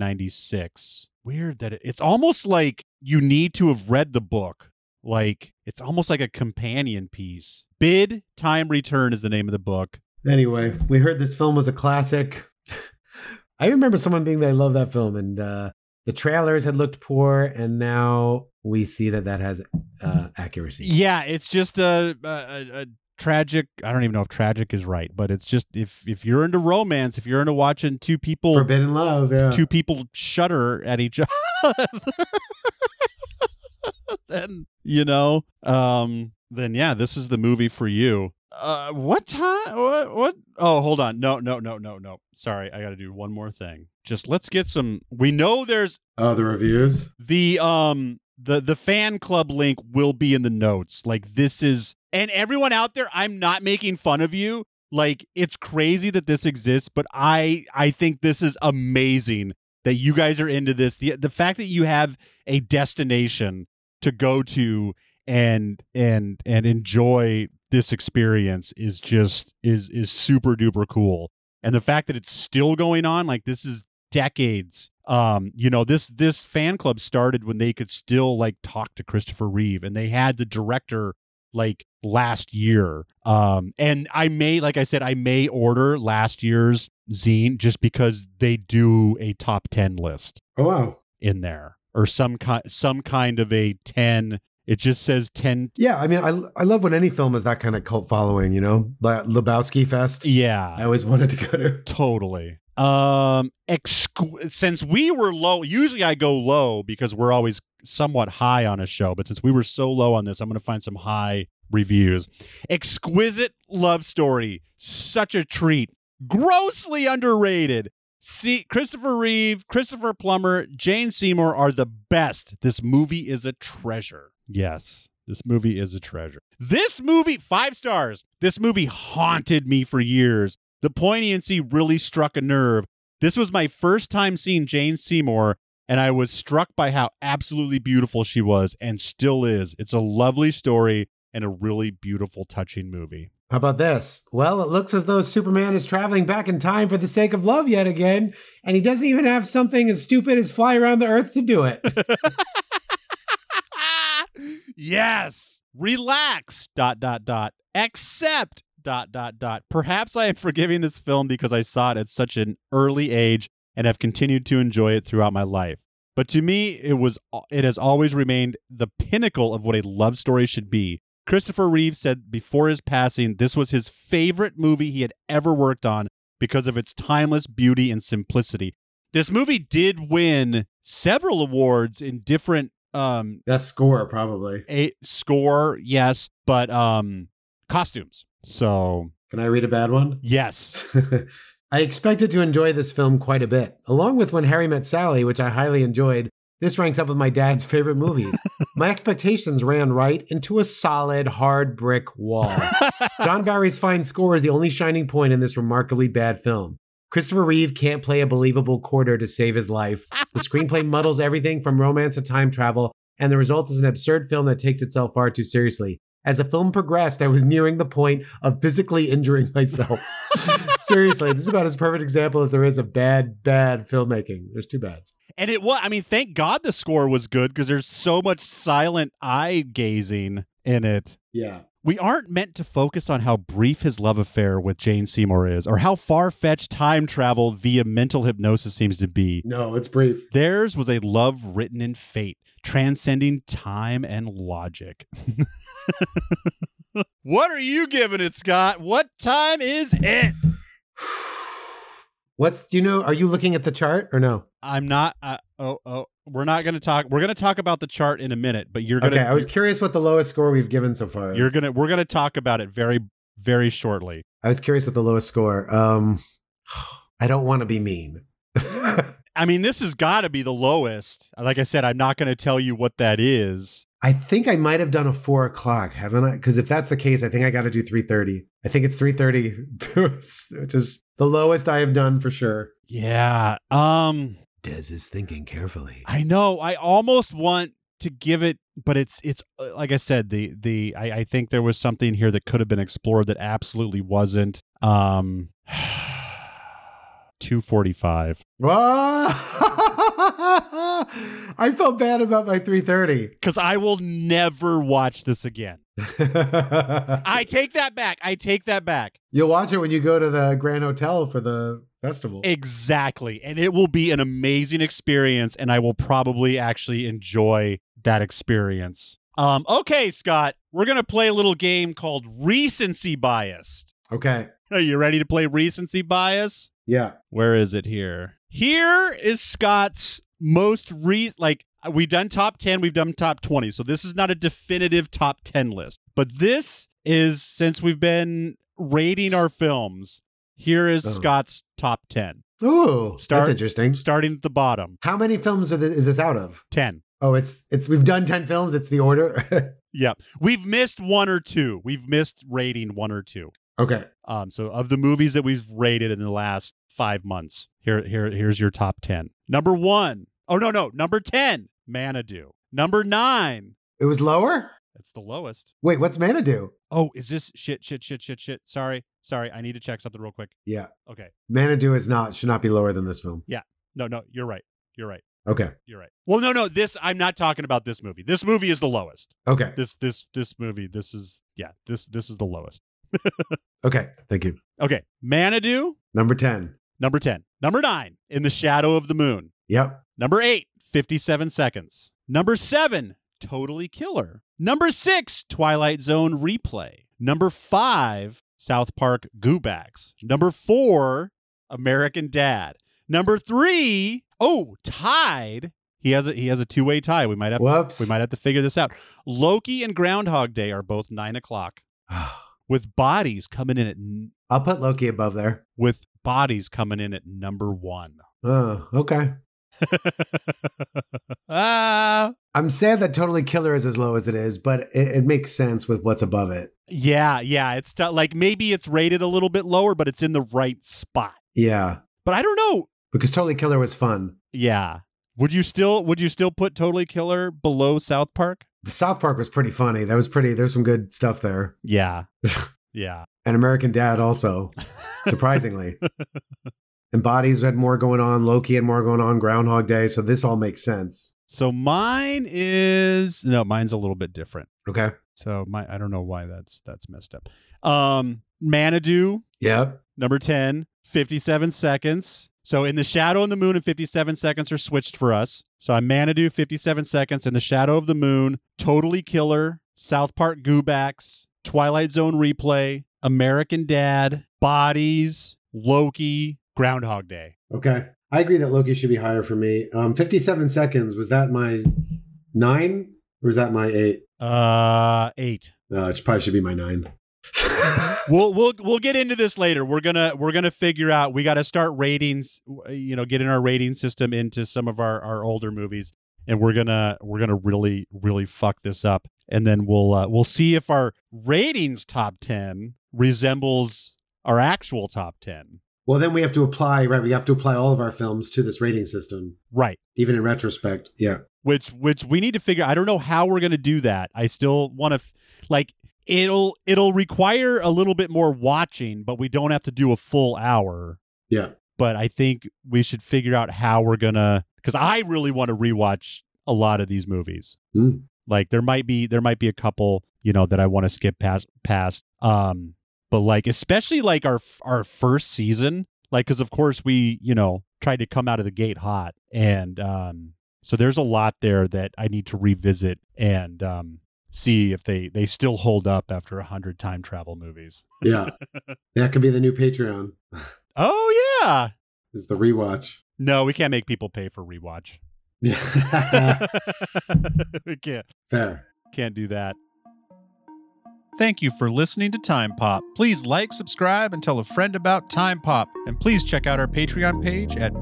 1896. Weird that it's almost like you need to have read the book. Like, it's almost like a companion piece. Bid Time Return is the name of the book. Anyway, we heard this film was a classic. I remember someone being there, I love that film, and the trailers had looked poor, and now we see that has accuracy. Yeah, it's just a tragic. I don't even know if tragic is right, but it's just if you're into romance, if you're into watching two people forbidden love, yeah, two people shudder at each other, then then yeah, this is the movie for you. What time? What? Oh, hold on. No. Sorry, I got to do one more thing. Just let's get some. We know there's the reviews. The fan club link will be in the notes. Like, this is. And everyone out there, I'm not making fun of you. Like, it's crazy that this exists, but I think this is amazing that you guys are into this. The fact that you have a destination to go to and enjoy this experience is just is super duper cool. And the fact that it's still going on, like, this is decades. This fan club started when they could still like talk to Christopher Reeve, and they had the director like last year. And I may order last year's zine just because they do a top 10 list. Oh, wow. In there, or some kind of a 10. It just says 10. Yeah, I mean, I love when any film has that kind of cult following, Lebowski Fest. Yeah. I always wanted to go to. Totally. Since we were low, usually I go low because we're always somewhat high on a show, but since we were so low on this, I'm going to find some high reviews. Exquisite love story. Such a treat. Grossly underrated. See, Christopher Reeve, Christopher Plummer, Jane Seymour are the best. This movie is a treasure. Yes, this movie is a treasure. This movie, 5 stars. This movie haunted me for years. The poignancy really struck a nerve. This was my first time seeing Jane Seymour, and I was struck by how absolutely beautiful she was and still is. It's a lovely story and a really beautiful, touching movie. How about this? Well, it looks as though Superman is traveling back in time for the sake of love yet again, and he doesn't even have something as stupid as fly around the earth to do it. Yes. Relax, ... Accept, ... Perhaps I am forgiving this film because I saw it at such an early age and have continued to enjoy it throughout my life. But to me, it has always remained the pinnacle of what a love story should be. Christopher Reeve said before his passing, this was his favorite movie he had ever worked on because of its timeless beauty and simplicity. This movie did win several awards in different Best score, probably. Score, yes, but costumes. So, can I read a bad one? Yes. I expected to enjoy this film quite a bit. Along with When Harry Met Sally, which I highly enjoyed, this ranks up with my dad's favorite movies. My expectations ran right into a solid, hard brick wall. John Barry's fine score is the only shining point in this remarkably bad film. Christopher Reeve can't play a believable quarter to save his life. The screenplay muddles everything from romance to time travel, and the result is an absurd film that takes itself far too seriously. As the film progressed, I was nearing the point of physically injuring myself. Seriously, this is about as perfect example as there is of bad filmmaking. There's 2 bads. And it was, I mean, thank God the score was good because there's so much silent eye gazing in it. Yeah. We aren't meant to focus on how brief his love affair with Jane Seymour is or how far-fetched time travel via mental hypnosis seems to be. No, it's brief. Theirs was a love written in fate, transcending time and logic. What are you giving it, Scott? What time is it? Are you looking at the chart or no? I'm not. We're not going to talk. We're going to talk about the chart in a minute, but you're going to. Okay, I was curious what the lowest score we've given so far is. We're going to talk about it very, very shortly. I was curious what the lowest score. I don't want to be mean. I mean, this has got to be the lowest. Like I said, I'm not going to tell you what that is. I think I might have done a 4 o'clock, haven't I? Because if that's the case, I think I got to do 3:30. I think it's 3:30, which is the lowest I have done for sure. Yeah. Des is thinking carefully. I know. I almost want to give it, but it's like I said, I think there was something here that could have been explored that absolutely wasn't. 2:45. I felt bad about my 3:30 because I will never watch this again. I take that back. You'll watch it when you go to the Grand Hotel for the festival. Exactly. And it will be an amazing experience, and I will probably actually enjoy that experience. Okay, Scott, we're going to play a little game called Recency Bias. Okay. Are you ready to play Recency Bias? Yeah. Where is it here? Here is Scott's most we've done top 10, we've done top 20. So this is not a definitive top 10 list. But this is, since we've been rating our films, here is Scott's top 10. Ooh, that's interesting. Starting at the bottom. How many films is this out of? 10. Oh, it's we've done 10 films. It's the order. Yeah. We've missed 1 or 2. We've missed rating 1 or 2. Okay. So of the movies that we've rated in the last 5 months, here's your top 10. Number 1. Oh, no. Number 10, Manadu. Number 9. It was lower? It's the lowest. Wait, what's Manadu? Oh, is this shit. Sorry. I need to check something real quick. Yeah. Okay. Manadu should not be lower than this film. Yeah. No, you're right. Okay. You're right. Well, no, I'm not talking about this movie. This movie is the lowest. Okay. This movie, this is the lowest. Okay. Thank you. Okay. Manadu. Number 10. Number 10. Number 9, In the Shadow of the Moon. Yep. Number 8, 57 Seconds. Number 7, Totally Killer. Number 6, Twilight Zone Replay. Number 5, South Park Goobacks. Number 4, American Dad. Number 3, tied. He has a 2-way tie. We might have to figure this out. Loki and Groundhog Day are both 9 o'clock. With bodies coming in at I'll put Loki above there. With Bodies coming in at number 1. Oh, okay. I'm sad that Totally Killer is as low as it is, but it makes sense with what's above it. Yeah. It's like maybe it's rated a little bit lower, but it's in the right spot. Yeah. But I don't know. Because Totally Killer was fun. Yeah. Would you still put Totally Killer below South Park? The South Park was pretty funny. There's some good stuff there. Yeah. Yeah. And American Dad also, surprisingly. And Bodies had more going on. Loki had more going on. Groundhog Day. So this all makes sense. So mine's a little bit different. Okay. So I don't know why that's messed up. Manadu. Yep. Number 10, 57 seconds. So In the Shadow of the Moon and 57 seconds are switched for us. So I'm Manadu, 57 seconds, In the Shadow of the Moon, Totally Killer, South Park Goobacks, Twilight Zone Replay, American Dad, Bodies, Loki, Groundhog Day. Okay. I agree that Loki should be higher for me. 57 seconds, was that my 9 or was that my 8? 8. No, it probably should be my 9. We'll get into this later. We're gonna figure out. We got to start ratings. Getting our rating system into some of our older movies, and we're gonna really fuck this up. And then we'll see if our ratings top 10 resembles our actual top 10. Well, then we have to apply, right? We have to apply all of our films to this rating system, right? Even in retrospect, yeah. Which we need to figure. I don't know how we're gonna do that. I still want to It'll require a little bit more watching, but we don't have to do a full hour. Yeah. But I think we should figure out how we're gonna, because I really want to rewatch a lot of these movies. Mm. Like there might be a couple, that I want to skip past. But like especially like our first season, like because of course we tried to come out of the gate hot, and so there's a lot there that I need to revisit and see if they still hold up after 100 time travel movies. Yeah. That could be the new Patreon. Oh, yeah. Is the rewatch. No, we can't make people pay for rewatch. Yeah. We can't. Fair. Can't do that. Thank you for listening to Time Pop. Please like, subscribe, and tell a friend about Time Pop. And please check out our Patreon page at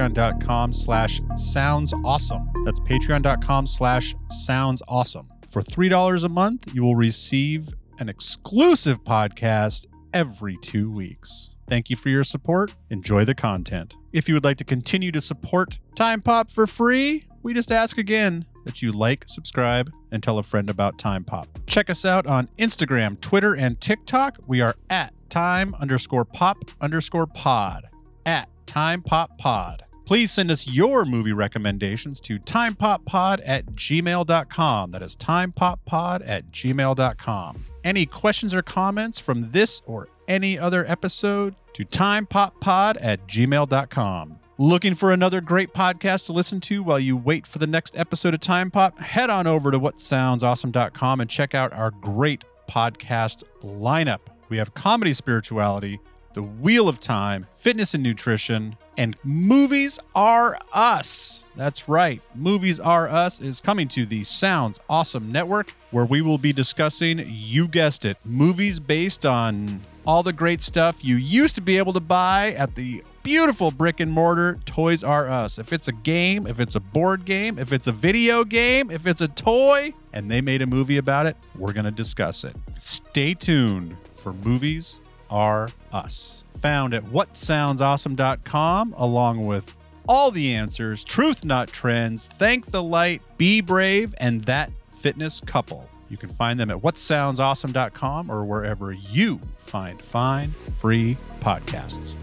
patreon.com/soundsawesome. That's patreon.com/soundsawesome. For $3 a month, you will receive an exclusive podcast every 2 weeks. Thank you for your support. Enjoy the content. If you would like to continue to support Time Pop for free, we just ask again that you like, subscribe, and tell a friend about Time Pop. Check us out on Instagram, Twitter, and TikTok. We are at time_pop_pod. At TimePopPod. Please send us your movie recommendations to timepoppod@gmail.com. That is timepoppod@gmail.com. Any questions or comments from this or any other episode to timepoppod@gmail.com. Looking for another great podcast to listen to while you wait for the next episode of Time Pop? Head on over to whatsoundsawesome.com and check out our great podcast lineup. We have Comedy Spirituality, The Wheel of Time, Fitness and Nutrition, and Movies Are Us. That's right. Movies Are Us is coming to the Sounds Awesome Network, where we will be discussing, you guessed it, movies based on all the great stuff you used to be able to buy at the beautiful brick and mortar Toys R Us. If it's a game, if it's a board game, if it's a video game, if it's a toy, and they made a movie about it, we're going to discuss it. Stay tuned for Movies Are Us. Found at whatsoundsawesome.com, along with all the answers, truth not trends, thank the light, be brave, and that fitness couple. You can find them at whatsoundsawesome.com or wherever you find fine, free podcasts.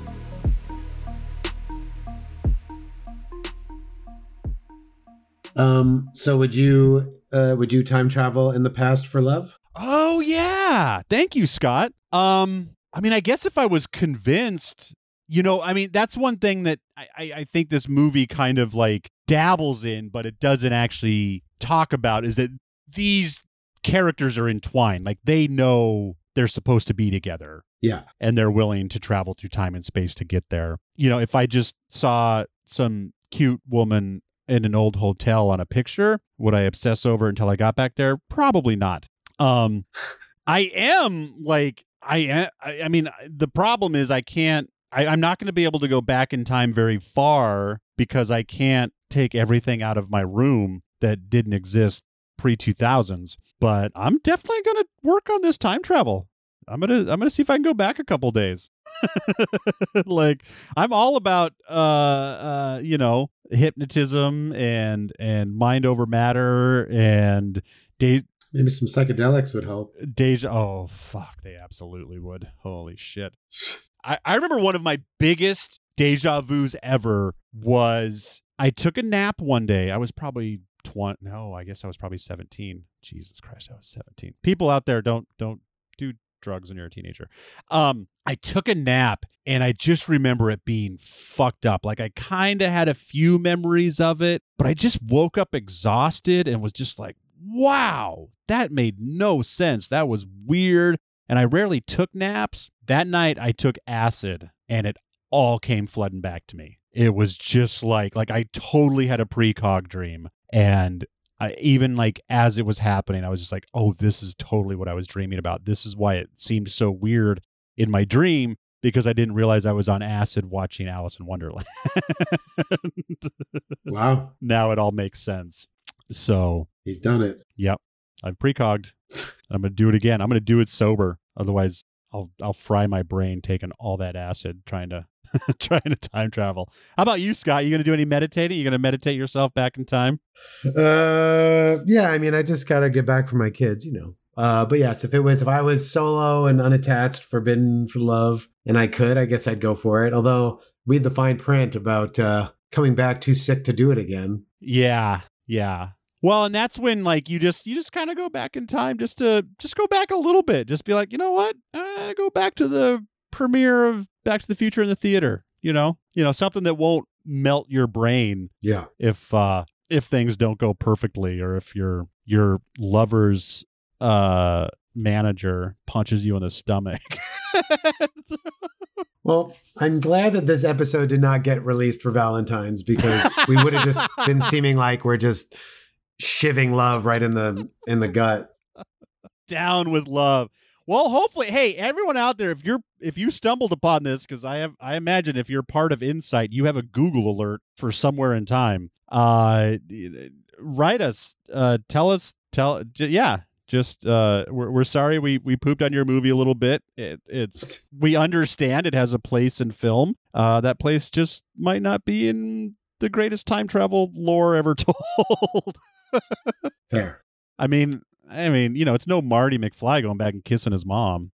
So would you time travel in the past for love? Oh yeah. Thank you, Scott. I guess if I was convinced, that's one thing that I think this movie kind of like dabbles in, but it doesn't actually talk about, is that these characters are entwined. Like they know they're supposed to be together. Yeah. And they're willing to travel through time and space to get there. If I just saw some cute woman in an old hotel on a picture, would I obsess over until I got back there? Probably not. The problem is I can't I'm not going to be able to go back in time very far because I can't take everything out of my room that didn't exist pre-2000s. But I'm definitely going to work on this time travel. I'm gonna see if I can go back a couple days. Like, I'm all about hypnotism and mind over matter and maybe some psychedelics would help. Deja. Oh fuck, they absolutely would. Holy shit. I remember one of my biggest deja vus ever was I took a nap one day. I was probably 20. No, I guess I was probably 17. Jesus Christ, I was 17. People out there, don't do drugs when you're a teenager. I took a nap and I just remember it being fucked up. Like, I kind of had a few memories of it, but I just woke up exhausted and was just like, wow, that made no sense. That was weird. And I rarely took naps. That night I took acid and it all came flooding back to me. It was just like I totally had a precog dream. And even like as it was happening, I was just like, oh, this is totally what I was dreaming about. This is why it seemed so weird in my dream, because I didn't realize I was on acid watching Alice in Wonderland. Wow. Now it all makes sense. So he's done it. Yep. I've precogged. I'm going to do it again. I'm going to do it sober. Otherwise, I'll fry my brain taking all that acid trying to time travel. How about you, Scott? You going to do any meditating? You going to meditate yourself back in time? Yeah. I mean, I just got to get back from my kids, But yes, if I was solo and unattached, forbidden for love, and I guess I'd go for it. Although read the fine print about coming back too sick to do it again. Yeah. Well, and that's when like you just kind of go back in time just go back a little bit. Just be like, you know what? I go back to the premiere of Back to the Future in the theater. Something that won't melt your brain. Yeah. If things don't go perfectly, or if your lover's manager punches you in the stomach. Well, I'm glad that this episode did not get released for Valentine's, because we would have just been seeming like we're just shivving love right in the gut. Down with love. Well, hopefully, hey, everyone out there, if you stumbled upon this, because I imagine if you're part of Insight, you have a Google alert for Somewhere in Time. Write us, tell us. Just we're sorry we pooped on your movie a little bit. We understand it has a place in film. That place just might not be in the greatest time travel lore ever told. Fair. I mean, it's no Marty McFly going back and kissing his mom.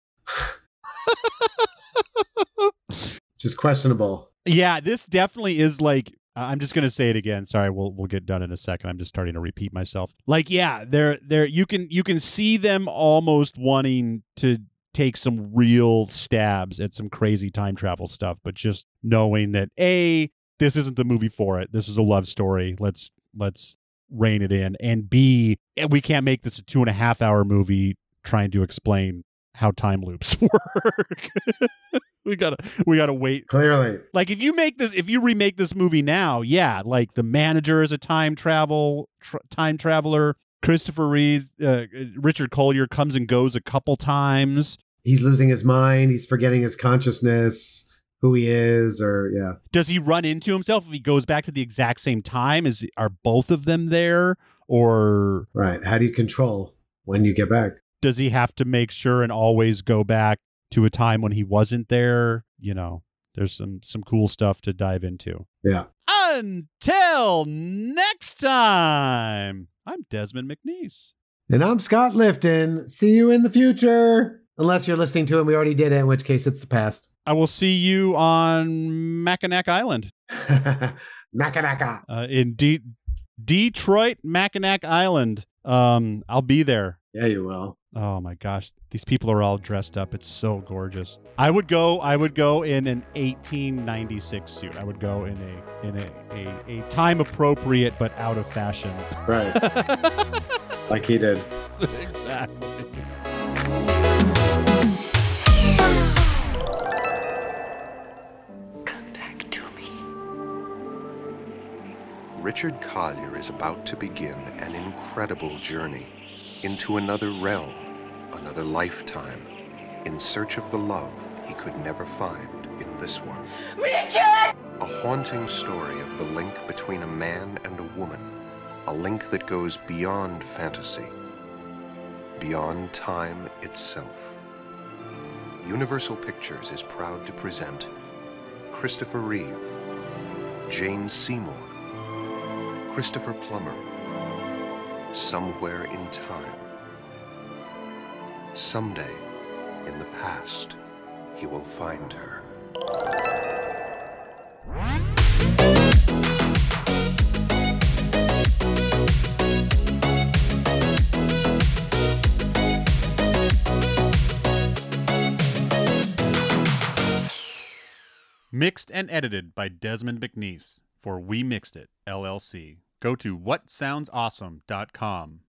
Just questionable. Yeah, this definitely is like, I'm just gonna say it again. Sorry, we'll get done in a second. I'm just starting to repeat myself. Like, yeah, they're you can see them almost wanting to take some real stabs at some crazy time travel stuff, but just knowing that A, this isn't the movie for it. This is a love story. Let's rein it in. And B, we can't make this a 2.5 hour movie trying to explain how time loops work. we gotta wait. Clearly. Like, if you remake this movie now, yeah, like the manager is a time traveler. Christopher Reeve, Richard Collier comes and goes a couple times. He's losing his mind. He's forgetting his consciousness, who he is, or yeah. Does he run into himself if he goes back to the exact same time? Are both of them there, or right? How do you control when you get back? Does he have to make sure and always go back to a time when he wasn't there? There's some cool stuff to dive into. Yeah. Until next time, I'm Desmond McNeese. And I'm Scott Lifton. See you in the future. Unless you're listening to it, we already did it, in which case it's the past. I will see you on Mackinac Island. Mackinac. In Detroit, Mackinac Island. I'll be there. Yeah, you will. Oh my gosh, these people are all dressed up. It's so gorgeous. I would go in an 1896 suit. I would go in a time appropriate but out of fashion. Right. Like he did. Exactly. Come back to me. Richard Collier is about to begin an incredible journey into another realm, another lifetime, in search of the love he could never find in this one. Richard! A haunting story of the link between a man and a woman. A link that goes beyond fantasy, beyond time itself. Universal Pictures is proud to present Christopher Reeve, Jane Seymour, Christopher Plummer, Somewhere in Time. Someday, in the past, he will find her. Mixed and edited by Desmond McNeese for We Mixed It, LLC. Go to whatsoundsawesome.com.